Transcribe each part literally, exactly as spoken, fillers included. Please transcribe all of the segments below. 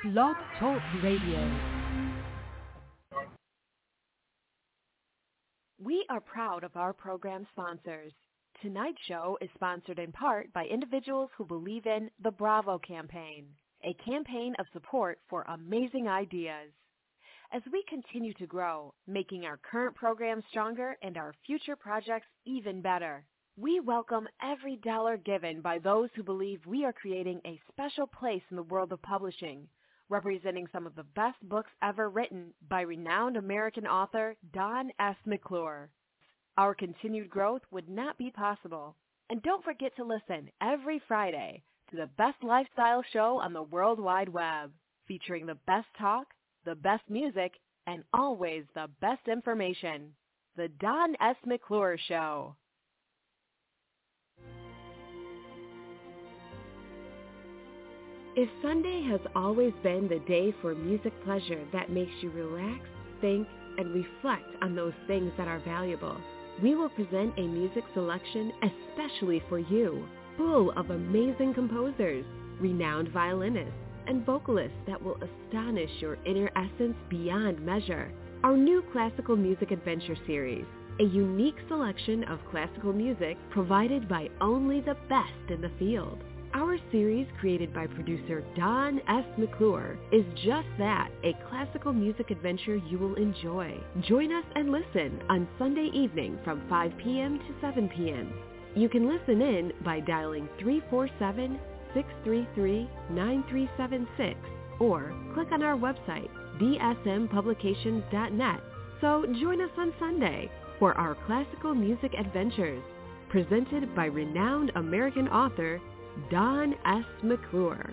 Blog Talk Radio. We are proud of our program sponsors. Tonight's show is sponsored in part by individuals who believe in the Bravo campaign, a campaign of support for amazing ideas. As we continue to grow, making our current program stronger and our future projects even better, we welcome every dollar given by those who believe we are creating a special place in the world of publishing, representing some of the best books ever written by renowned American author Don S. McClure. Our continued growth would not be possible. And don't forget to listen every Friday to the best lifestyle show on the World Wide Web, featuring the best talk, the best music, and always the best information. The Don S. McClure Show. If Sunday has always been the day for music pleasure that makes you relax, think, and reflect on those things that are valuable, we will present a music selection especially for you, full of amazing composers, renowned violinists, and vocalists that will astonish your inner essence beyond measure. Our new Classical Music Adventure series, a unique selection of classical music provided by only the best in the field. Our series, created by producer Don S. McClure, is just that, a classical music adventure you will enjoy. Join us and listen on Sunday evening from five p.m. to seven p.m. You can listen in by dialing three four seven, six three three, nine three seven six or click on our website, d s m publications dot net. So join us on Sunday for our classical music adventures, presented by renowned American author Don S. McClure.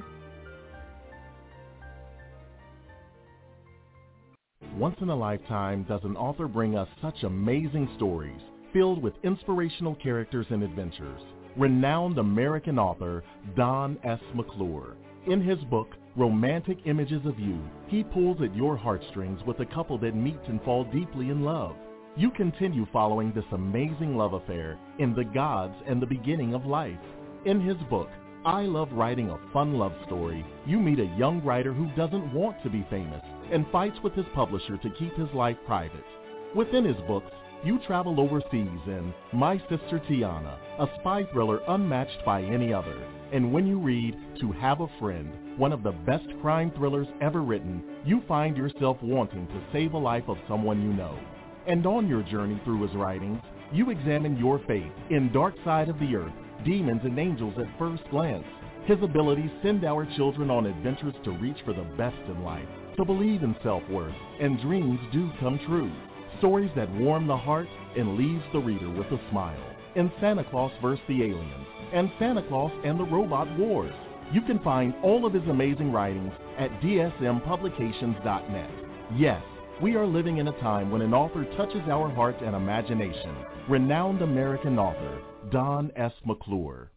Once in a lifetime does an author bring us such amazing stories filled with inspirational characters and adventures. Renowned American author Don S. McClure. In his book, Romantic Images of You, he pulls at your heartstrings with a couple that meet and fall deeply in love. You continue following this amazing love affair in The Gods and the Beginning of Life. In his book, I Love Writing a Fun Love Story, you meet a young writer who doesn't want to be famous and fights with his publisher to keep his life private. Within his books, you travel overseas in My Sister Tiana, a spy thriller unmatched by any other. And when you read To Have a Friend, one of the best crime thrillers ever written, you find yourself wanting to save a life of someone you know. And on your journey through his writings, you examine your faith in Dark Side of the Earth, Demons and Angels at First Glance. His abilities send our children on adventures to reach for the best in life, to believe in self-worth, and dreams do come true. Stories that warm the heart and leaves the reader with a smile. In Santa Claus versus the Aliens and Santa Claus and the Robot Wars. You can find all of his amazing writings at d s m publications dot net. Yes, we are living in a time when an author touches our heart and imagination. Renowned American author Don S. McClure.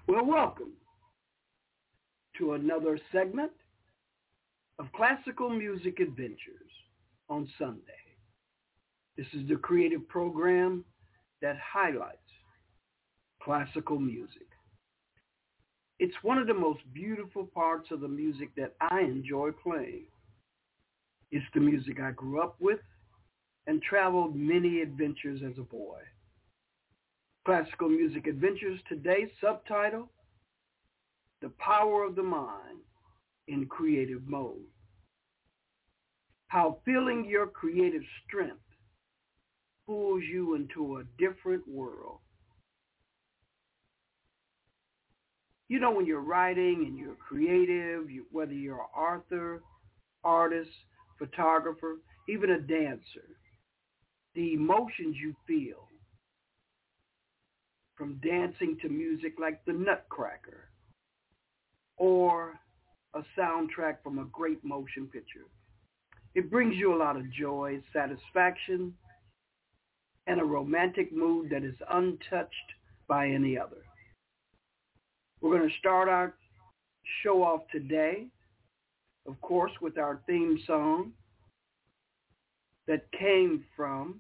Well, welcome to another segment of Classical Music Adventures on Sunday. This is the creative program that highlights classical music. It's one of the most beautiful parts of the music that I enjoy playing. It's the music I grew up with and traveled many adventures as a boy. Classical Music Adventures today, subtitle, The Power of the Mind in Creative Mode. How feeling your creative strength pulls you into a different world. You know, when you're writing and you're creative, you, whether you're an author, artist, photographer, even a dancer, the emotions you feel from dancing to music like the Nutcracker or a soundtrack from a great motion picture. It brings you a lot of joy, satisfaction, and a romantic mood that is untouched by any other. We're going to start our show off today, of course, with our theme song that came from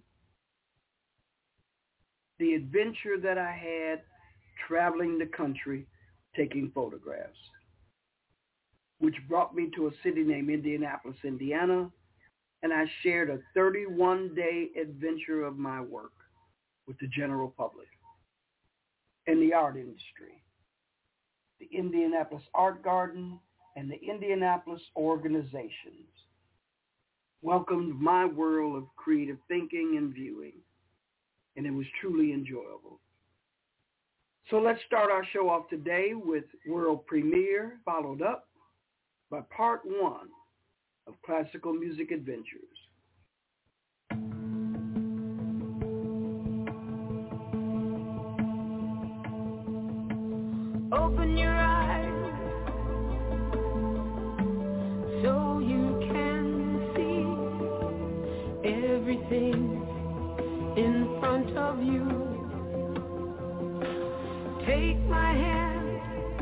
the adventure that I had traveling the country taking photographs, which brought me to a city named Indianapolis, Indiana, and I shared a thirty-one day adventure of my work with the general public and the art industry, the Indianapolis Art Garden, and the Indianapolis organizations welcomed my world of creative thinking and viewing, and it was truly enjoyable. So let's start our show off today with world premiere, followed up by part one of Classical Music Adventures. Open your eyes so you can see everything in front of you. Take my hand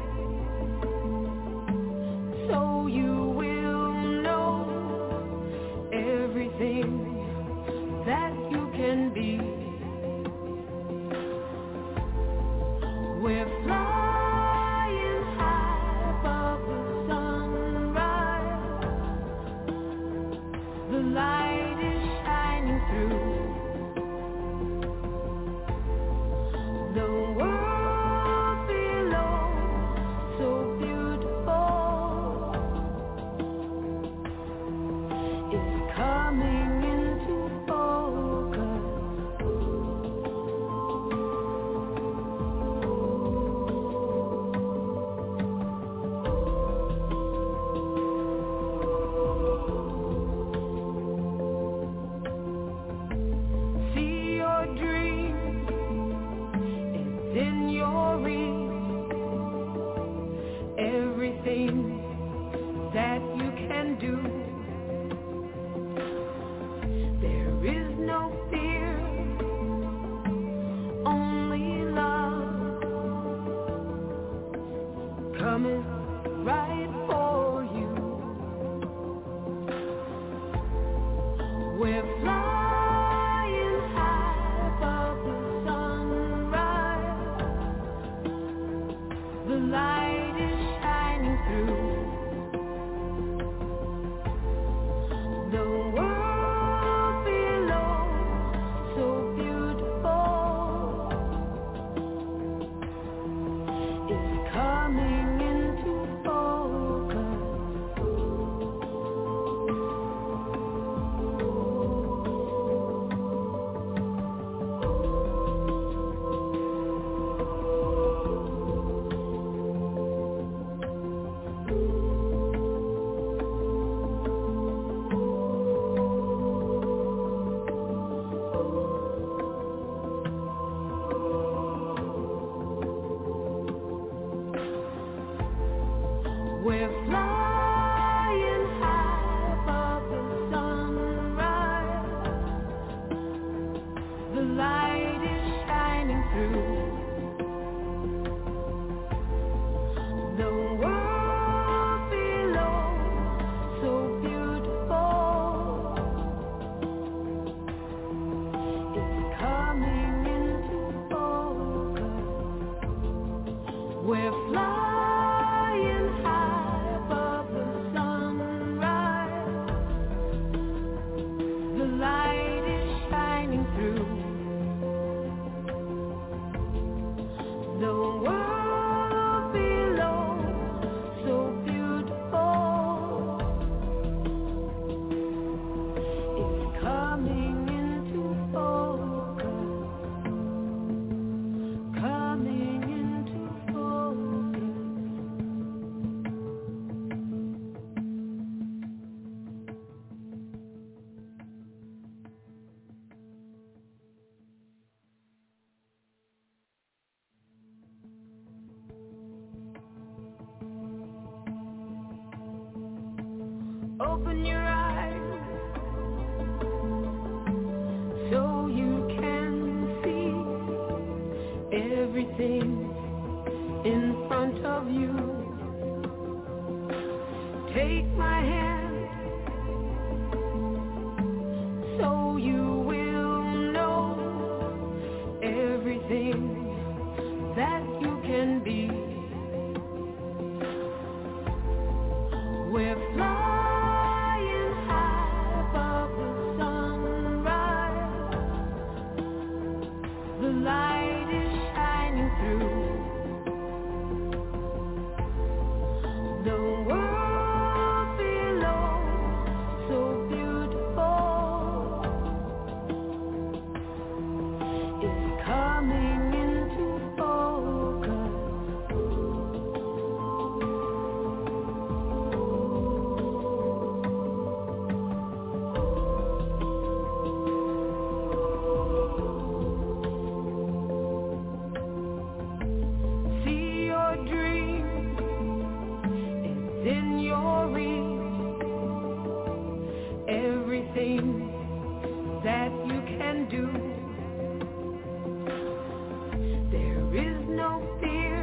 so you will know everything that you can be. We're flying high above the sunrise. The light is shining through. take my hand, so you will know everything that you can be. We're flying high above the sunrise. The light is shining through. The world below, so beautiful, is coming into focus. See your dream is in your reach. Everything that you can do. There is no fear,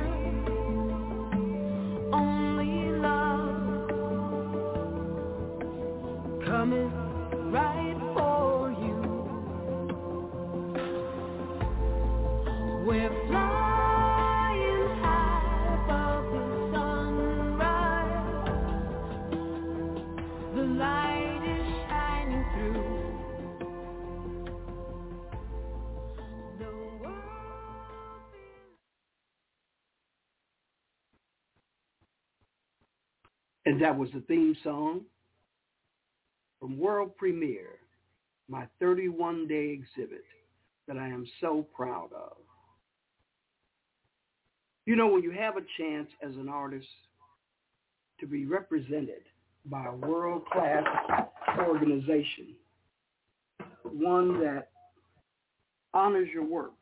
only love coming right for you. We're flying high above the sunrise. The light is shining through. The world And that was the theme song from World Premiere, my thirty-one day exhibit that I am so proud of. You know, when you have a chance as an artist to be represented by a world-class organization, one that honors your work,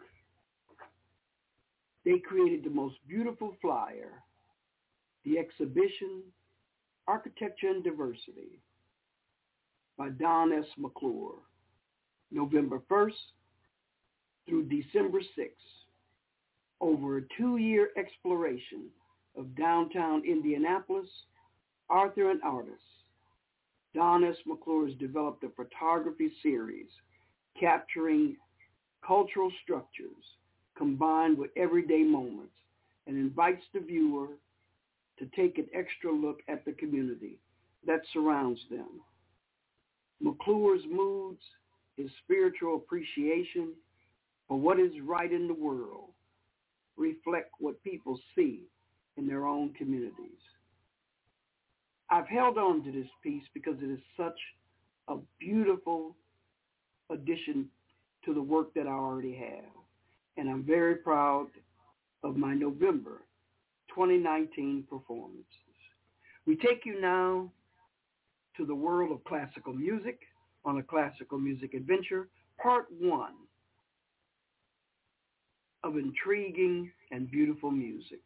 they created the most beautiful flyer, the exhibition, Architecture and Diversity by Don S. McClure, November first through December sixth, over a two-year exploration of downtown Indianapolis, author and artist. Don S. McClure has developed a photography series capturing cultural structures combined with everyday moments and invites the viewer to take an extra look at the community that surrounds them. McClure's moods, his spiritual appreciation for what is right in the world, reflect what people see in their own communities. I've held on to this piece because it is such a beautiful addition to the work that I already have. And I'm very proud of my November twenty nineteen performances. We take you now to the world of classical music on a classical music adventure, part one of intriguing and beautiful music.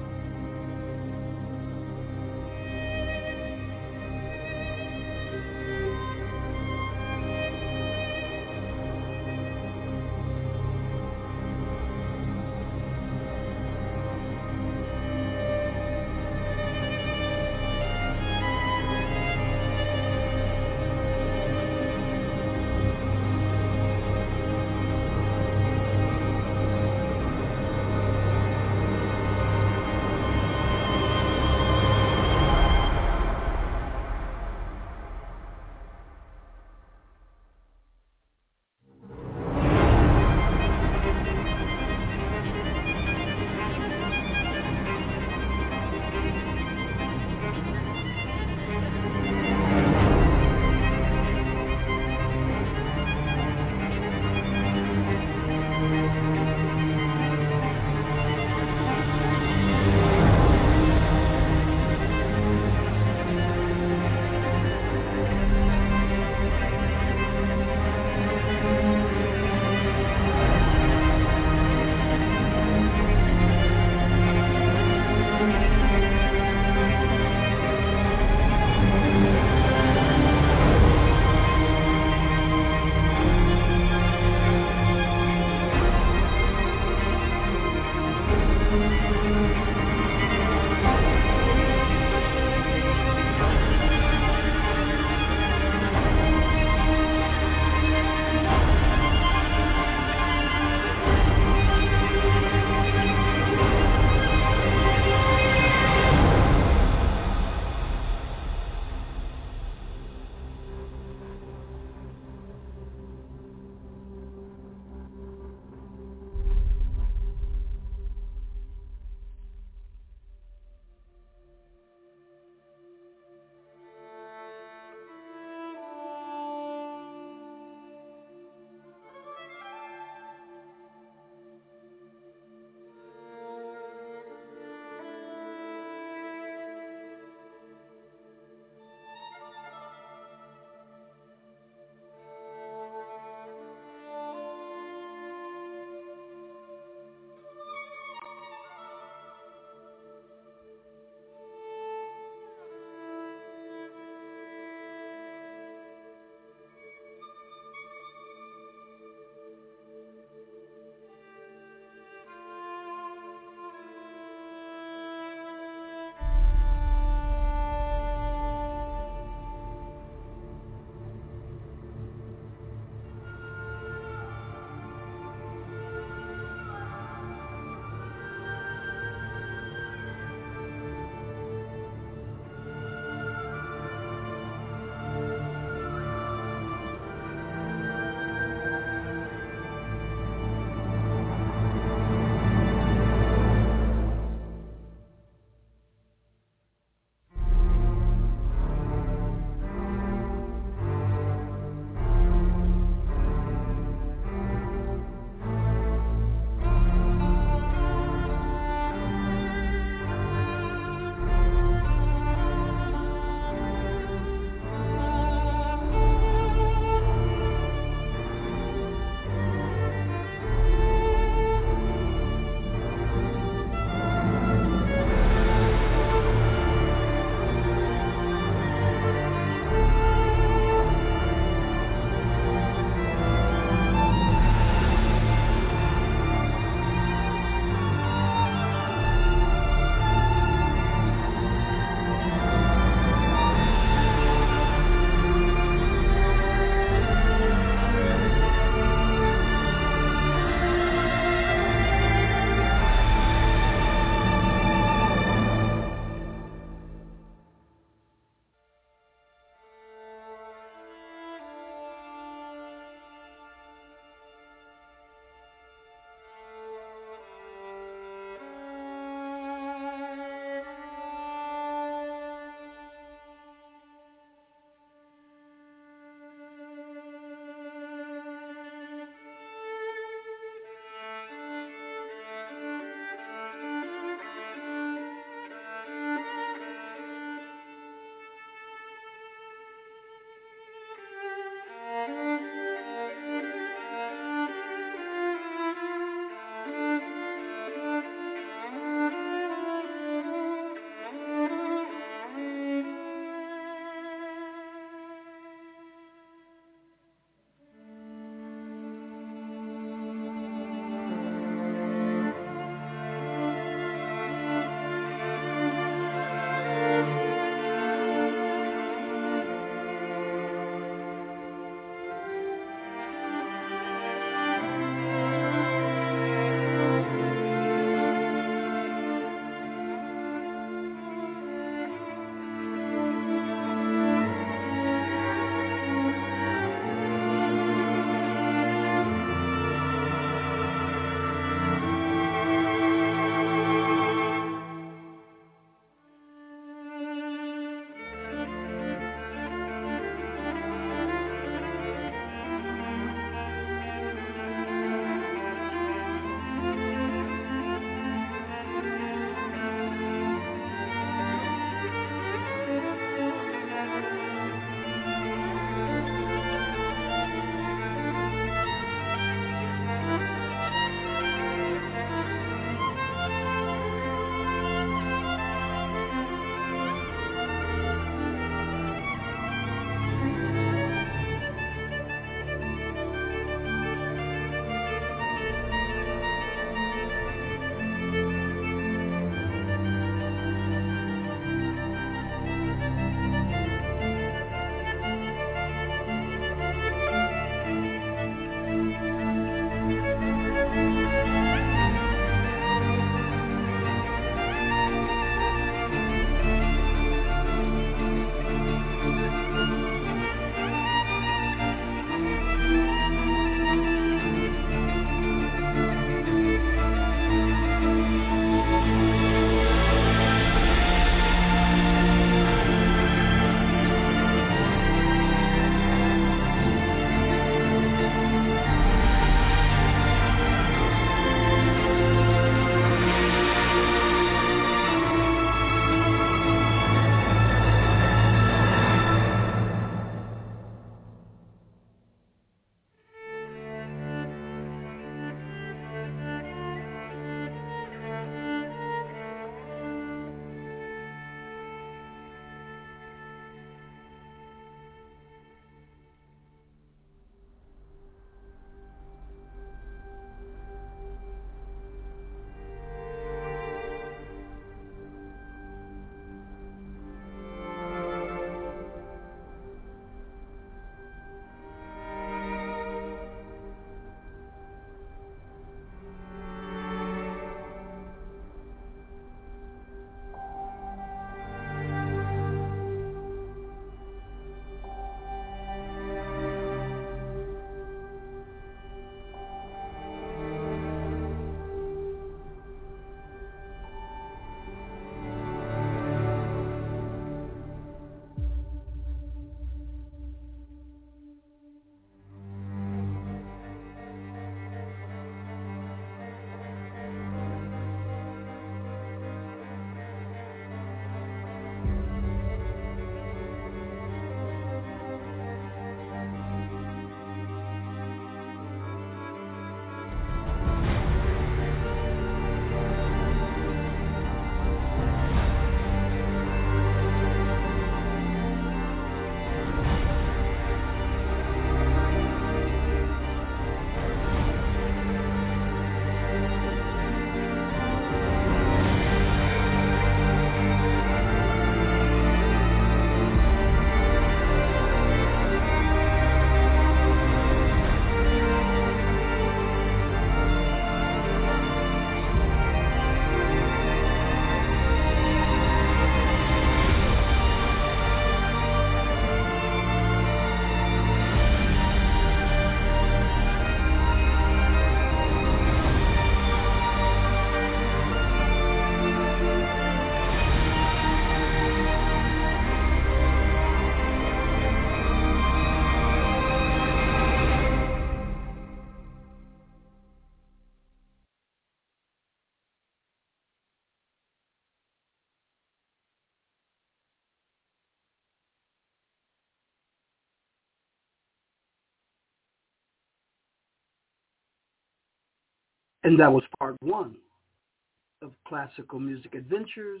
And that was part one of Classical Music Adventures,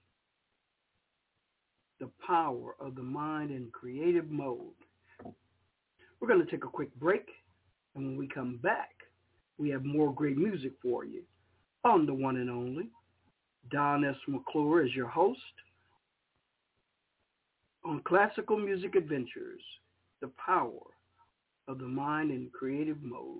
The Power of the Mind in Creative Mode. We're going to take a quick break, and when we come back, we have more great music for you on the one and only Don S. McClure as your host on Classical Music Adventures, The Power of the Mind in Creative Mode.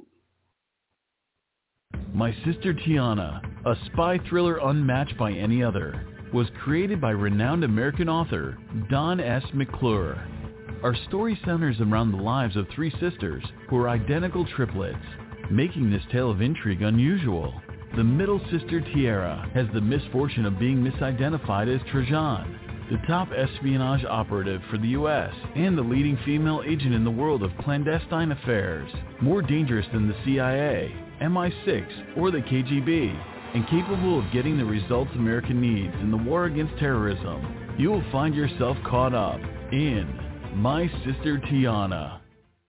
My Sister Tiana, a spy thriller unmatched by any other, was created by renowned American author Don S. McClure. Our story centers around the lives of three sisters who are identical triplets, making this tale of intrigue unusual. The middle sister, Tiara, has the misfortune of being misidentified as Trajan, the top espionage operative for the U S and the leading female agent in the world of clandestine affairs, more dangerous than the C I A, M I six, or the K G B, and capable of getting the results America needs in the war against terrorism. You will find yourself caught up in My Sister Tiana.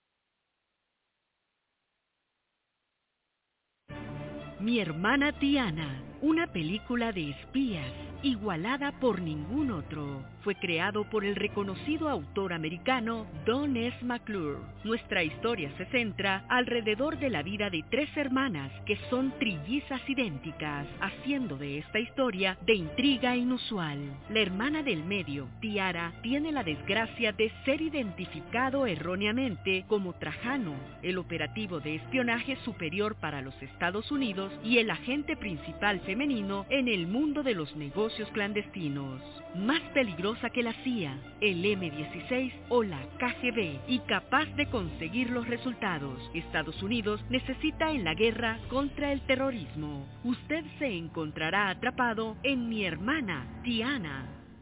Mi hermana Tiana, una película de espías igualada por ningún otro. Fue creado por el reconocido autor americano Don S. McClure. Nuestra historia se centra alrededor de la vida de tres hermanas que son trillizas idénticas, haciendo de esta historia de intriga inusual. La hermana del medio, Tiara, tiene la desgracia de ser identificado erróneamente como Trajano, el operativo de espionaje superior para los Estados Unidos y el agente principal femenino en el mundo de los negocios clandestinos. Más peligrosa que la C I A, el eme dieciséis o la K G B, y capaz de conseguir los resultados que Estados Unidos necesita en la guerra contra el terrorismo. Usted se encontrará atrapado en Mi hermana Tiana.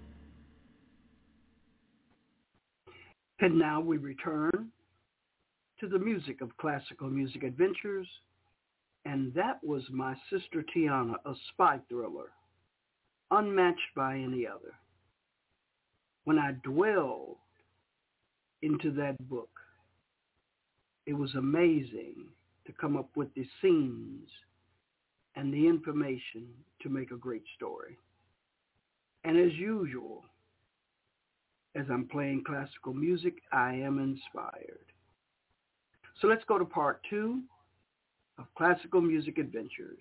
And now we return to the music of Classical Music Adventures, and that was My Sister Tiana, a spy thriller, unmatched by any other. When I dwelled into that book, it was amazing to come up with the scenes and the information to make a great story. And as usual, as I'm playing classical music, I am inspired. So let's go to part two of Classical Music Adventures.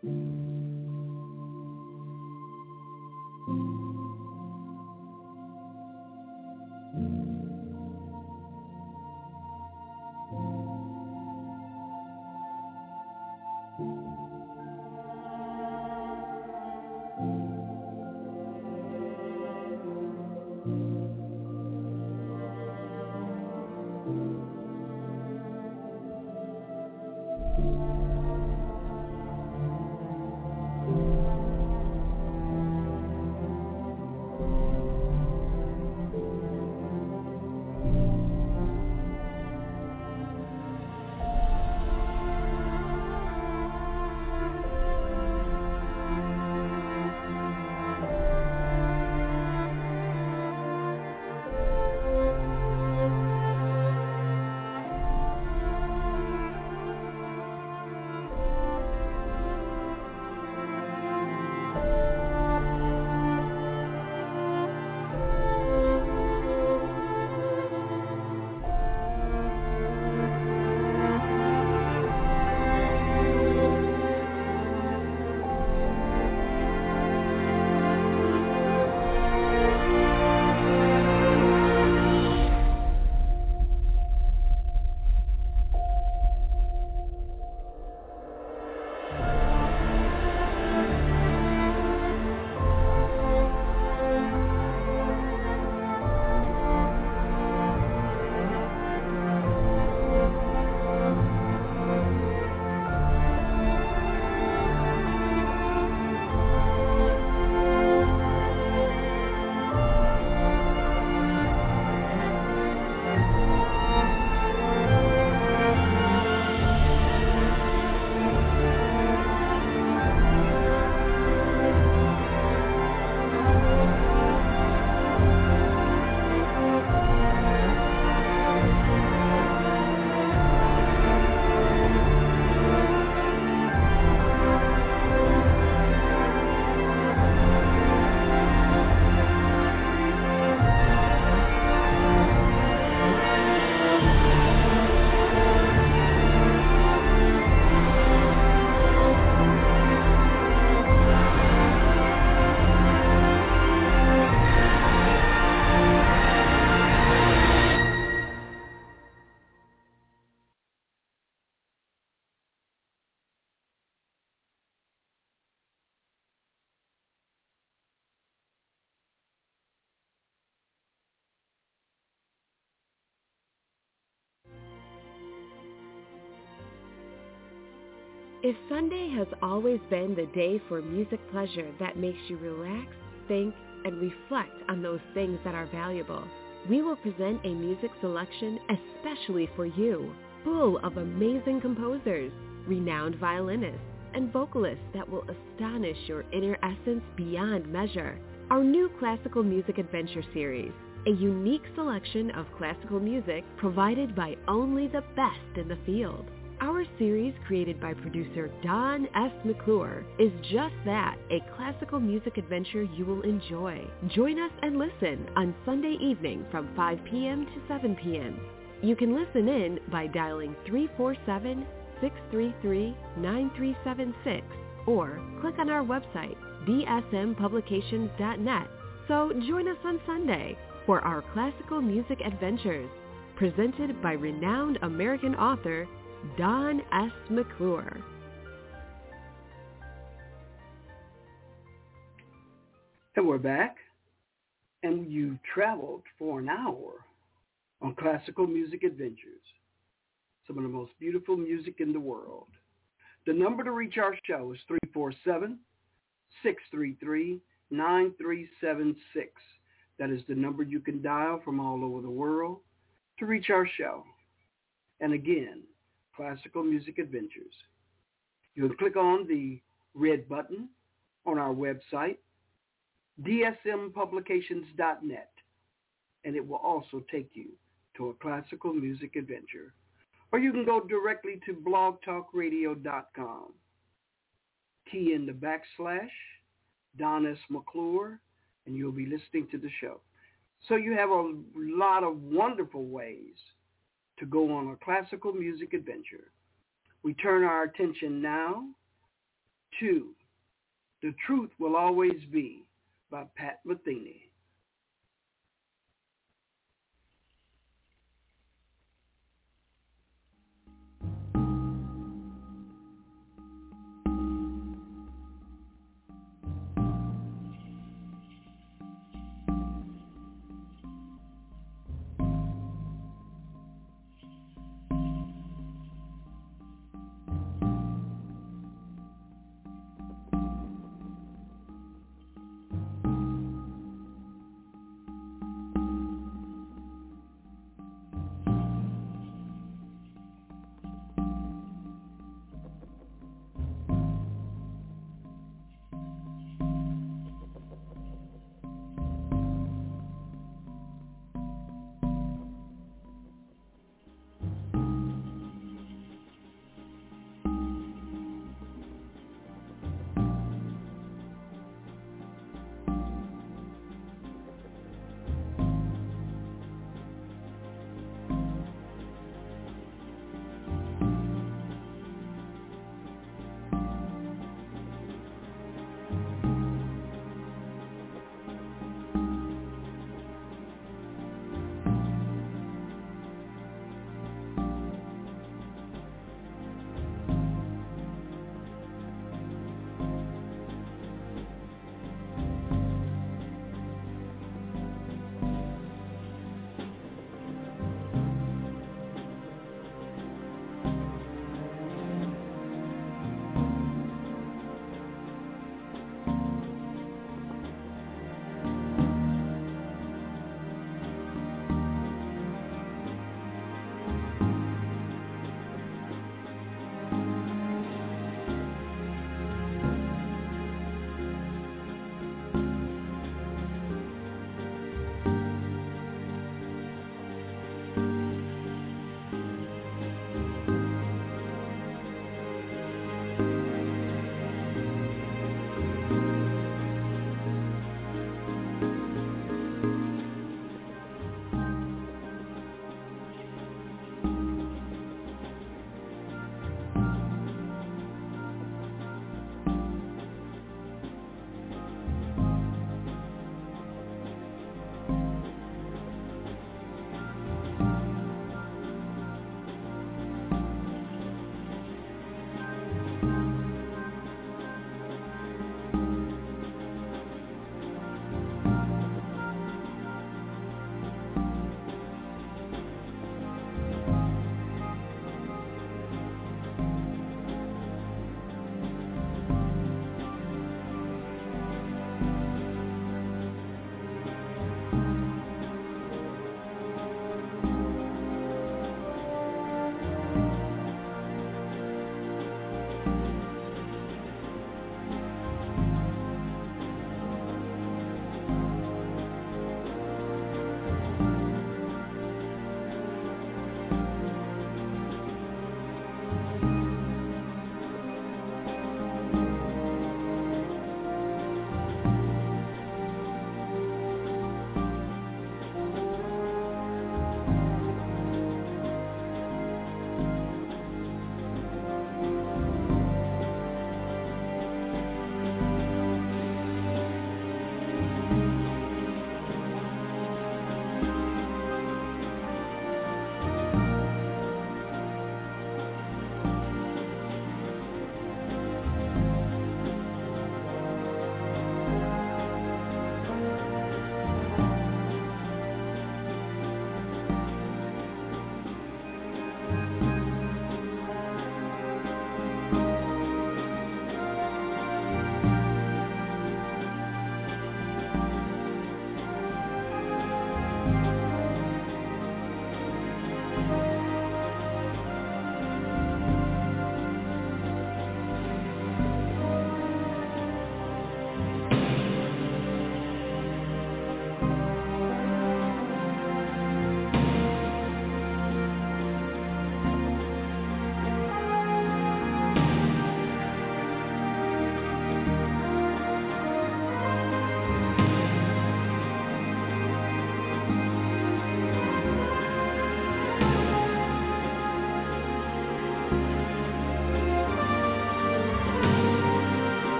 If Sunday has always been the day for music pleasure that makes you relax, think, and reflect on those things that are valuable, we will present a music selection especially for you, full of amazing composers, renowned violinists, and vocalists that will astonish your inner essence beyond measure. Our new Classical Music Adventure series, a unique selection of classical music provided by only the best in the field. Our series, created by producer Don S. McClure, is just that, a classical music adventure you will enjoy. Join us and listen on Sunday evening from five p.m. to seven p.m. You can listen in by dialing three four seven, six three three, nine three seven six or click on our website, d s m publications dot net. So join us on Sunday for our classical music adventures, presented by renowned American author Don S. McClure. And we're back, and you traveled for an hour on Classical Music Adventures, some of the most beautiful music in the world. The number to reach our show is three four seven, six three three, nine three seven six. That is the number you can dial from all over the world to reach our show. And again, Classical Music Adventures. You can click on the red button on our website, d s m publications dot net, and it will also take you to a classical music adventure. Or you can go directly to blog talk radio dot com. Key in the backslash, Don S. McClure, and you'll be listening to the show. So you have a lot of wonderful ways to go on a classical music adventure. We turn our attention now two, The Truth Will Always Be by Pat Metheny.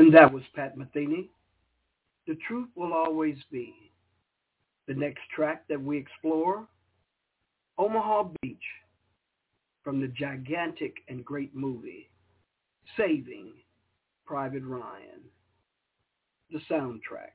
And that was Pat Metheny. The truth will always be. The next track that we explore, Omaha Beach, from the gigantic and great movie, Saving Private Ryan, the soundtrack.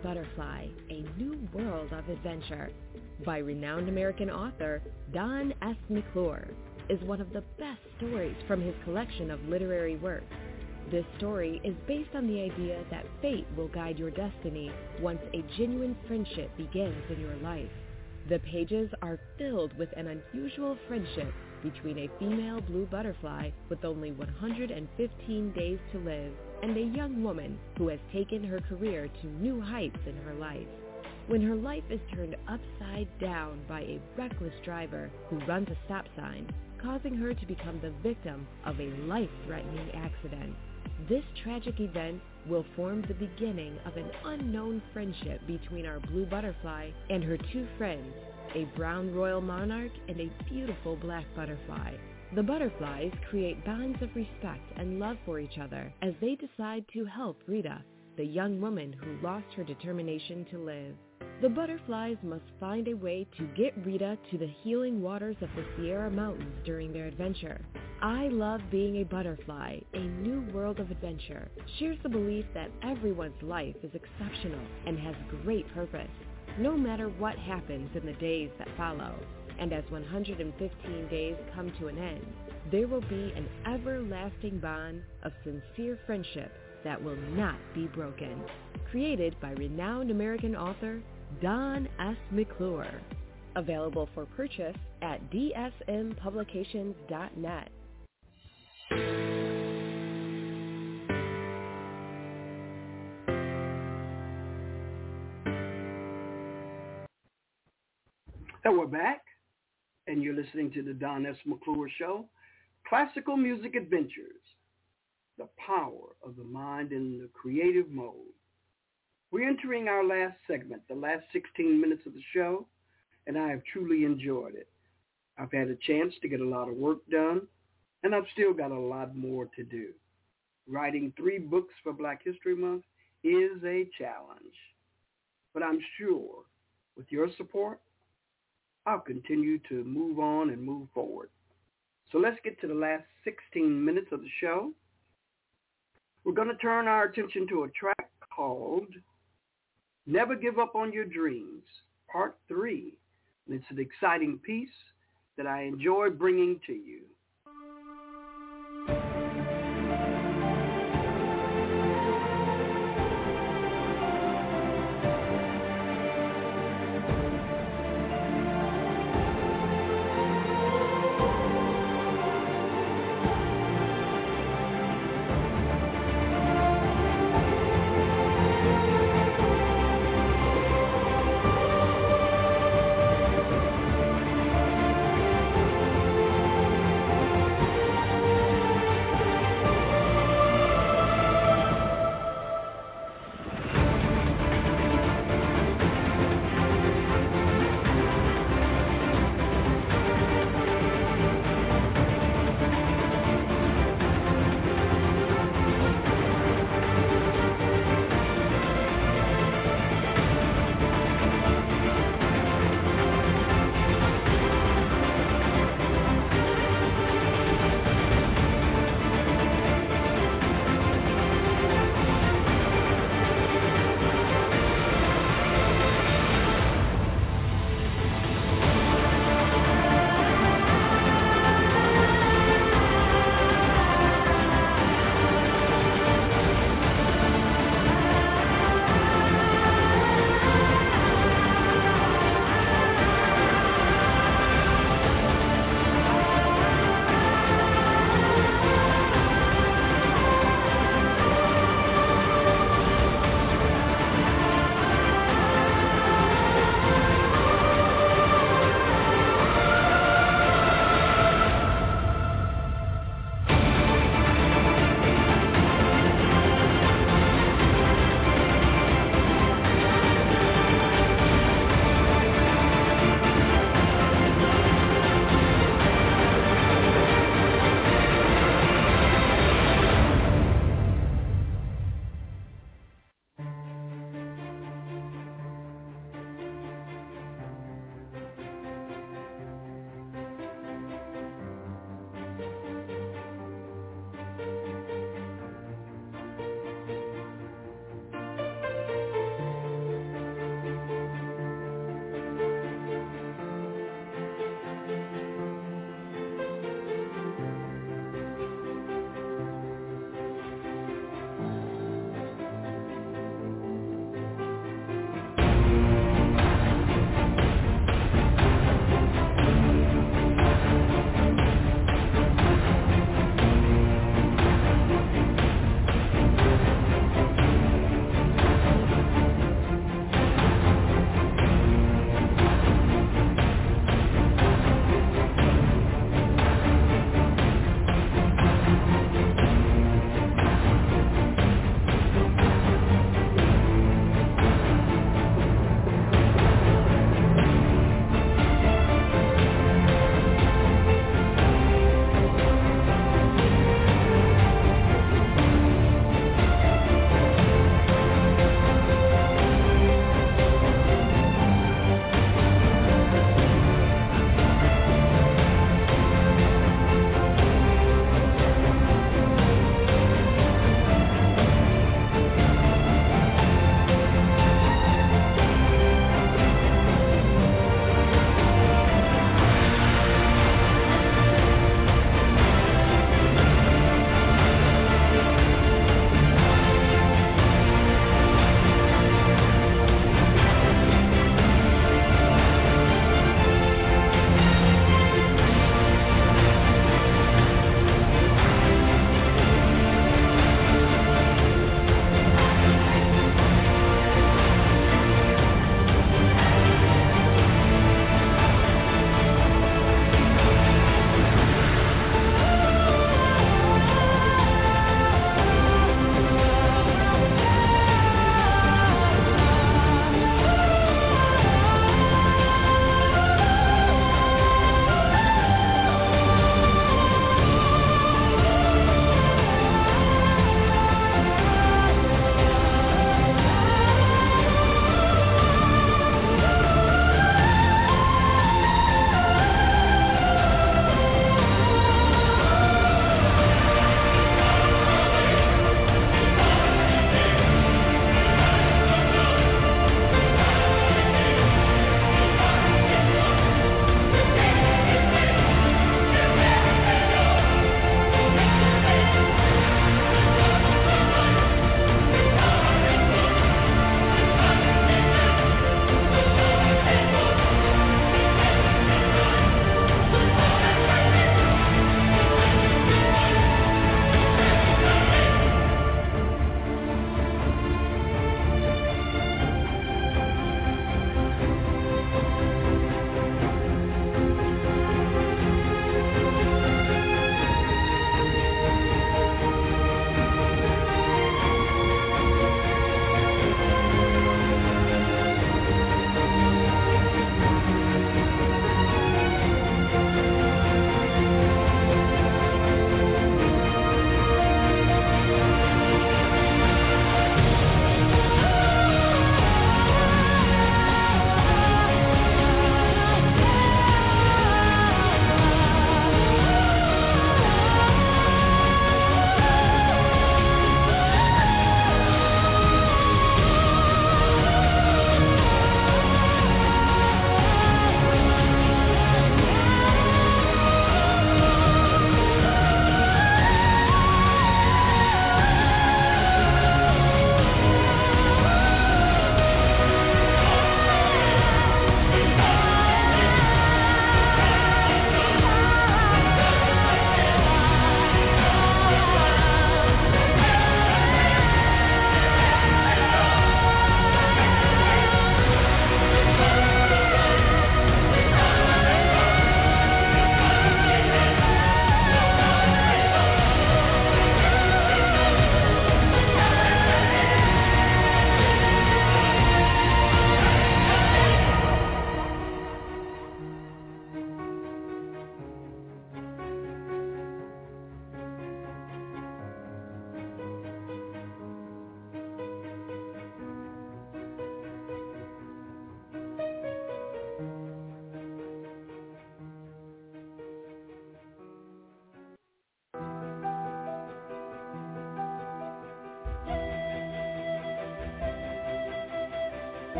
Butterfly, A New World of Adventure by renowned American author Don S. McClure is one of the best stories from his collection of literary works. This story is based on the idea that fate will guide your destiny once a genuine friendship begins in your life. The pages are filled with an unusual friendship between a female blue butterfly with only one hundred fifteen days to live and a young woman who has taken her career to new heights in her life. When her life is turned upside down by a reckless driver who runs a stop sign, causing her to become the victim of a life-threatening accident. This tragic event will form the beginning of an unknown friendship between our blue butterfly and her two friends, a brown royal monarch and a beautiful black butterfly. The butterflies create bonds of respect and love for each other as they decide to help Rita, the young woman who lost her determination to live. The butterflies must find a way to get Rita to the healing waters of the Sierra Mountains during their adventure. I Love Being a Butterfly, A New World of Adventure shares the belief that everyone's life is exceptional and has great purpose, no matter what happens in the days that follow. And as one hundred fifteen days come to an end, there will be an everlasting bond of sincere friendship that will not be broken. Created by renowned American author Don S. McClure. Available for purchase at d s m publications dot net. And we're back, and you're listening to the Don S. McClure Show, Classical Music Adventures, the power of the mind in the creative mode. We're entering our last segment, the last sixteen minutes of the show, and I have truly enjoyed it. I've had a chance to get a lot of work done, and I've still got a lot more to do. Writing three books for Black History Month is a challenge, but I'm sure with your support, I'll continue to move on and move forward. So let's get to the last sixteen minutes of the show. We're going to turn our attention to a track called Never Give Up on Your Dreams, Part three. And it's an exciting piece that I enjoy bringing to you.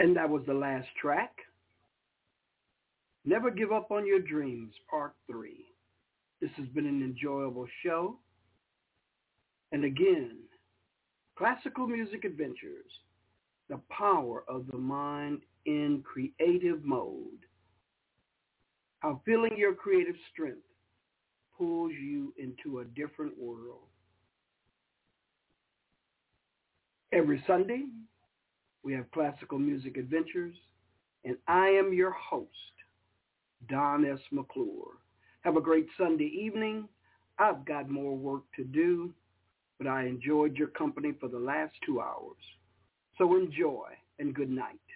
And that was the last track. Never Give Up on Your Dreams, Part three. This has been an enjoyable show. And again, Classical Music Adventures, the power of the mind in creative mode. How feeling your creative strength pulls you into a different world. Every Sunday, we have Classical Music Adventures, and I am your host, Don S. McClure. Have a great Sunday evening. I've got more work to do, but I enjoyed your company for the last two hours. So enjoy and good night.